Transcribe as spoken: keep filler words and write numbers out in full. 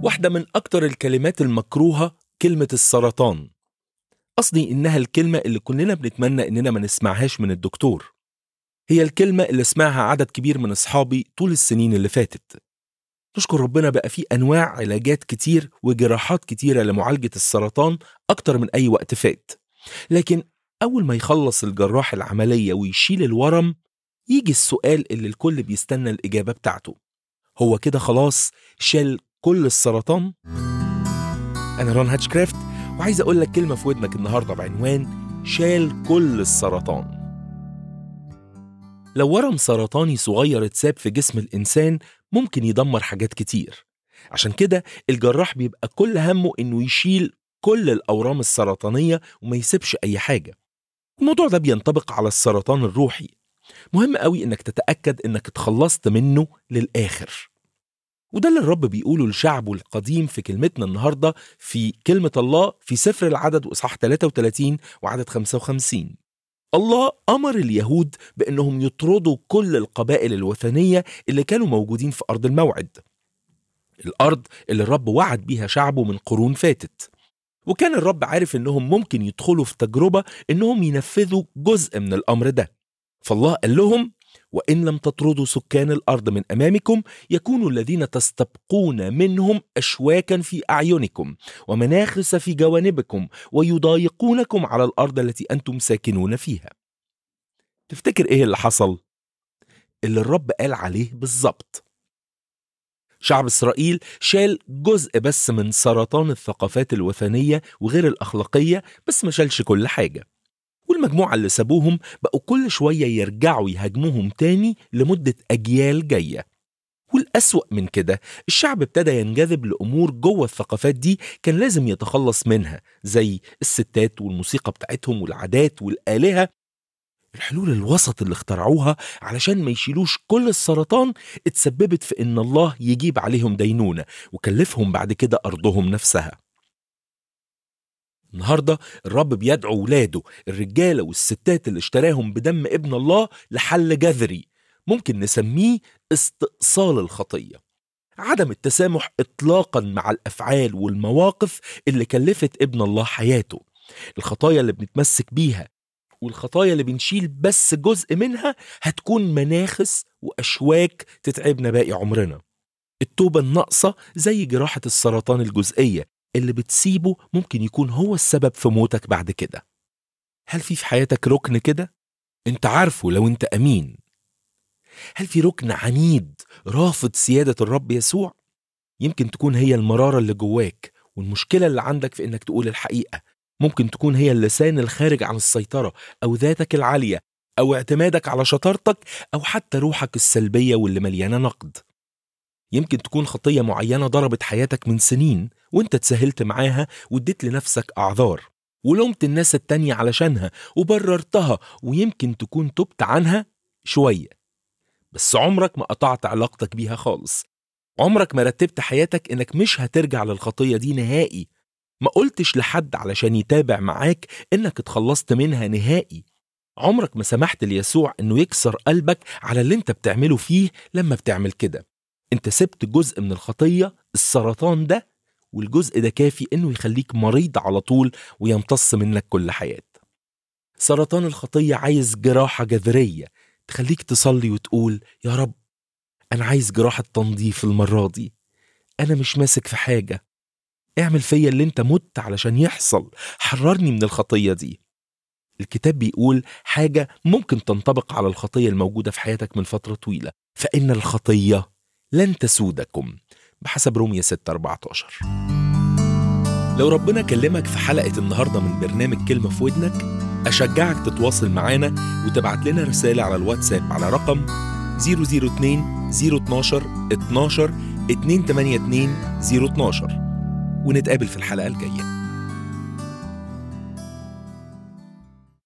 واحدة من أكتر الكلمات المكروهة كلمة السرطان. قصدي إنها الكلمة اللي كلنا بنتمنى إننا ما نسمعهاش من الدكتور. هي الكلمة اللي سمعها عدد كبير من أصحابي طول السنين اللي فاتت. نشكر ربنا بقى في أنواع علاجات كتير وجراحات كتيرة لمعالجة السرطان أكتر من أي وقت فات. لكن أول ما يخلص الجراح العملية ويشيل الورم، يجي السؤال اللي الكل بيستنى الإجابة بتاعته: هو كده خلاص شال كل السرطان؟ أنا ران هاتشكرافت، وعايز أقول لك كلمة في ودنك النهاردة بعنوان شال كل السرطان. لو ورم سرطاني صغير اتساب في جسم الإنسان ممكن يدمر حاجات كتير. عشان كده الجراح بيبقى كل همه إنه يشيل كل الأورام السرطانية وما يسيبش أي حاجة. الموضوع ده بينطبق على السرطان الروحي. مهم قوي إنك تتأكد إنك اتخلصت منه للآخر. وده اللي الرب بيقوله لشعبه القديم في كلمتنا النهاردة في كلمة الله في سفر العدد وإصحاح ثلاثة وثلاثين وعدد خمسة وخمسين. الله أمر اليهود بأنهم يطردوا كل القبائل الوثنية اللي كانوا موجودين في أرض الموعد، الأرض اللي الرب وعد بيها شعبه من قرون فاتت. وكان الرب عارف أنهم ممكن يدخلوا في تجربة أنهم ينفذوا جزء من الأمر ده، فالله قال لهم: وإن لم تطردوا سكان الأرض من أمامكم يكون الذين تستبقون منهم أشواكا في أعينكم ومناخس في جوانبكم ويضايقونكم على الأرض التي أنتم ساكنون فيها. تفتكر إيه اللي حصل؟ اللي الرب قال عليه بالظبط. شعب إسرائيل شال جزء بس من سرطان الثقافات الوثنية وغير الأخلاقية، بس ما شالش كل حاجة. والمجموعة اللي سابوهم بقوا كل شوية يرجعوا يهاجموهم تاني لمدة أجيال جاية. والأسوأ من كده، الشعب ابتدى ينجذب لأمور جوه الثقافات دي كان لازم يتخلص منها، زي الستات والموسيقى بتاعتهم والعادات والآلهة. الحلول الوسط اللي اخترعوها علشان ما يشيلوش كل السرطان اتسببت في إن الله يجيب عليهم دينونة وكلفهم بعد كده أرضهم نفسها. النهاردة الرب بيدعو ولاده الرجالة والستات اللي اشتراهم بدم ابن الله لحل جذري ممكن نسميه استئصال الخطية، عدم التسامح إطلاقا مع الأفعال والمواقف اللي كلفت ابن الله حياته، الخطايا اللي بنتمسك بيها والخطايا اللي بنشيل بس جزء منها هتكون مناخس وأشواك تتعبنا باقي عمرنا. التوبة الناقصة زي جراحة السرطان الجزئية اللي بتسيبه ممكن يكون هو السبب في موتك بعد كده. هل في في حياتك ركن كده؟ انت عارفه لو انت أمين. هل في ركن عنيد رافض سيادة الرب يسوع؟ يمكن تكون هي المرارة اللي جواك، والمشكلة اللي عندك في انك تقول الحقيقة. ممكن تكون هي اللسان الخارج عن السيطرة، أو ذاتك العالية، أو اعتمادك على شطارتك، أو حتى روحك السلبية واللي مليانة نقد. يمكن تكون خطية معينة ضربت حياتك من سنين وانت تساهلت معاها واديت لنفسك أعذار ولومت الناس التانية علشانها وبررتها، ويمكن تكون تبت عنها شوية بس عمرك ما قطعت علاقتك بيها خالص. عمرك ما رتبت حياتك انك مش هترجع للخطية دي نهائي. ما قلتش لحد علشان يتابع معاك انك اتخلصت منها نهائي. عمرك ما سمحت ليسوع انه يكسر قلبك على اللي انت بتعمله فيه لما بتعمل كده. انت سبت جزء من الخطية، السرطان ده، والجزء ده كافي انه يخليك مريض على طول ويمتص منك كل حياة. سرطان الخطية عايز جراحة جذرية تخليك تصلي وتقول: يا رب انا عايز جراحة تنظيف المرة دي، انا مش ماسك في حاجة، اعمل فيا اللي انت مت علشان يحصل، حررني من الخطية دي. الكتاب بيقول حاجة ممكن تنطبق على الخطية الموجودة في حياتك من فترة طويلة: فإن الخطية لن تسودكم، بحسب رومية ستة أربعة عشر. لو ربنا كلمك في حلقة النهاردة من برنامج كلمة في ودنك، أشجعك تتواصل معانا وتبعت لنا رسالة على الواتساب على رقم صفر صفر اتنين صفر اتناشر اتناشر اتنين تمانية اتنين صفر اتناشر، ونتقابل في الحلقة الجاية.